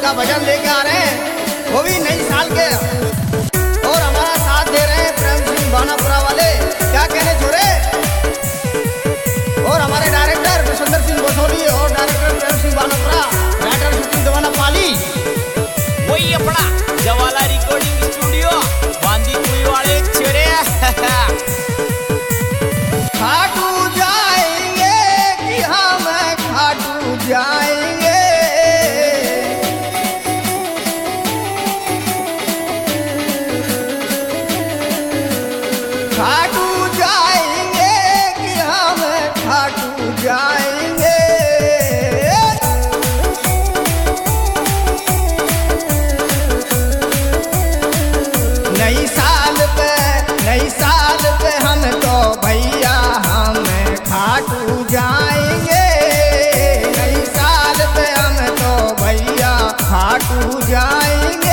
का भजन लेके आ रहे हैं, वो भी नई साल के। और हमारा साथ दे रहे हैं प्रेम सिंह बानापुरा वाले, क्या कहने छोरे। और हमारे डायरेक्टर सुंदर सिंह बसोली और डायरेक्टर प्रेम सिंह बानापुरा, राइटर सचिन जवाना पाली, वही अपना जवाला रिकॉर्डिंग स्टूडियो बांदी कुई वाले छोरे। खाटू जाएंगे कि हम खाटू जाएंगे, खाटू जाएंगे कि हम खाटू जाएंगे। नई साल पे हम तो भैया हम खाटू जाएंगे, नई साल पे हम तो भैया खाटू जाएंगे।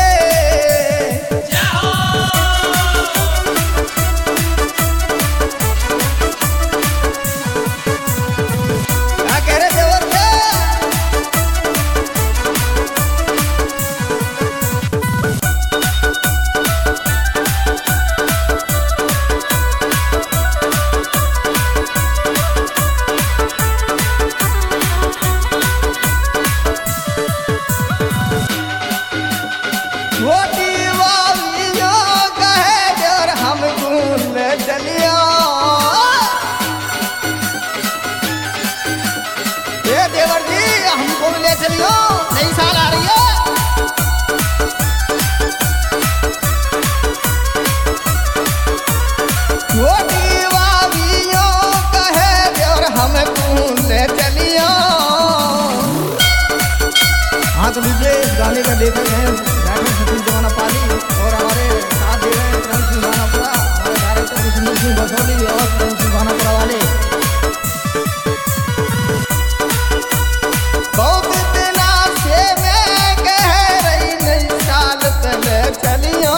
क्या कह रहे देवर के? छोटी वालियों कहे जोर हम भूल चलियो, ये देवर जी हमको भी ले चलियो, नई साल आ रही है। छोटी वालियों कहे जोर हम भूल चलियो। हाँ तो लीजिए इस गाने का लेखक हैं राइटर सचिन जवाना पाली और हमारे साथ दे रहे हैं प्रेम सिंह बानापुरा, हमारे डायरेक्टर सुंदर सिंह बसोली और प्रेम सिंह बानापुरा वाले। बहुत दिना से मैं कह रही नई साल पहले चलियो,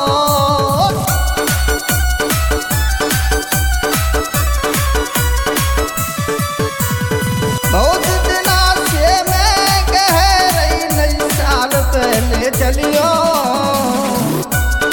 बहुत दिना से मैं कह रही नई साल पहले चलियो।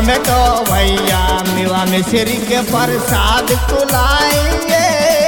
में तो भैया मेवा मिश्री के प्रसाद कुलाएंगे।